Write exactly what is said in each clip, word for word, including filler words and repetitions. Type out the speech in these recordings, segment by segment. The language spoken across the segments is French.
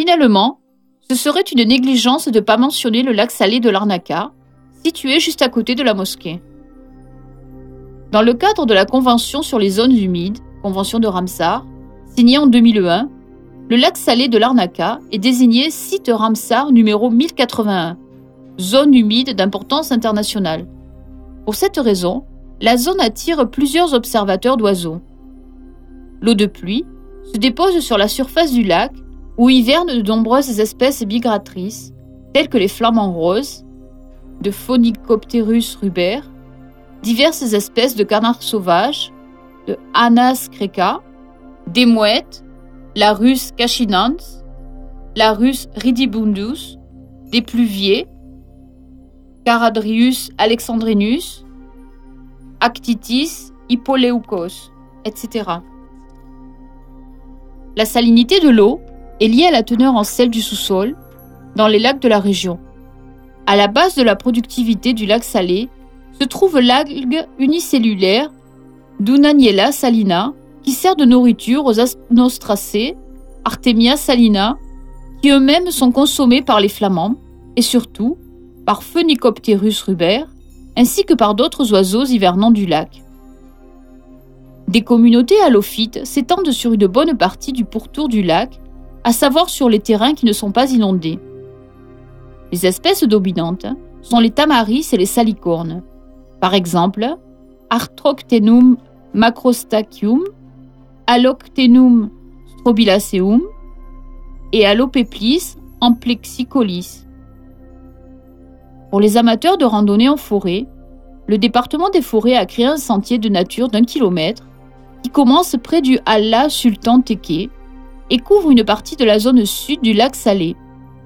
Finalement, ce serait une négligence de ne pas mentionner le lac salé de Larnaca, situé juste à côté de la mosquée. Dans le cadre de la Convention sur les zones humides, Convention de Ramsar, signée en deux mille un, le lac salé de Larnaca est désigné site Ramsar numéro mille quatre-vingt-un, zone humide d'importance internationale. Pour cette raison, la zone attire plusieurs observateurs d'oiseaux. L'eau de pluie se dépose sur la surface du lac où hivernent de nombreuses espèces migratrices, telles que les flamants roses, de Phoenicopterus ruber, diverses espèces de canards sauvages, de Anas creca, des mouettes, la Rus cachinans, la Rus ridibundus, des pluviers, Caradrius alexandrinus, Actitis hippoleucos, et cetera. La salinité de l'eau est liée à la teneur en sel du sous-sol dans les lacs de la région. À la base de la productivité du lac salé se trouve l'algue unicellulaire Dunaniella salina qui sert de nourriture aux anostracées Artemia salina qui eux-mêmes sont consommés par les flamands et surtout par Phoenicopterus ruber ainsi que par d'autres oiseaux hivernants du lac. Des communautés halophytes s'étendent sur une bonne partie du pourtour du lac, à savoir sur les terrains qui ne sont pas inondés. Les espèces dominantes sont les tamaris et les salicornes. Par exemple, Arthroctenum macrostachyium, Aloctenum strobilaceum et Allopeplis amplexicolis. Pour les amateurs de randonnée en forêt, le département des forêts a créé un sentier de nature d'un kilomètre qui commence près du Alla Sultan Tekke et couvre une partie de la zone sud du lac Salé.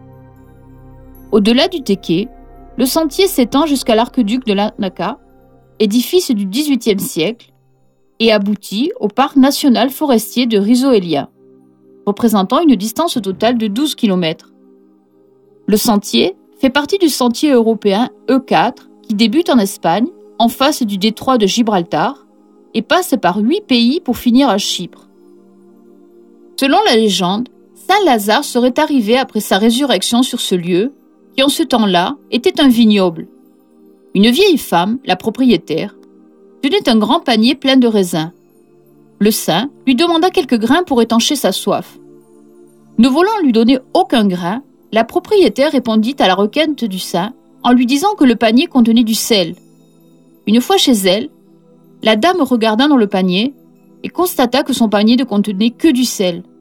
Au-delà du Tekke, le sentier s'étend jusqu'à l'arc-duc de Larnaca, édifice du dix-huitième siècle, et aboutit au parc national forestier de Rizoelia, représentant une distance totale de douze kilomètres. Le sentier fait partie du sentier européen E quatre qui débute en Espagne, en face du détroit de Gibraltar, et passe par huit pays pour finir à Chypre. Selon la légende, Saint Lazare serait arrivé après sa résurrection sur ce lieu, qui en ce temps-là était un vignoble. Une vieille femme, la propriétaire, tenait un grand panier plein de raisins. Le saint lui demanda quelques grains pour étancher sa soif. Ne voulant lui donner aucun grain, la propriétaire répondit à la requête du saint en lui disant que le panier contenait du sel. Une fois chez elle, la dame regarda dans le panier et constata que son panier ne contenait que du sel.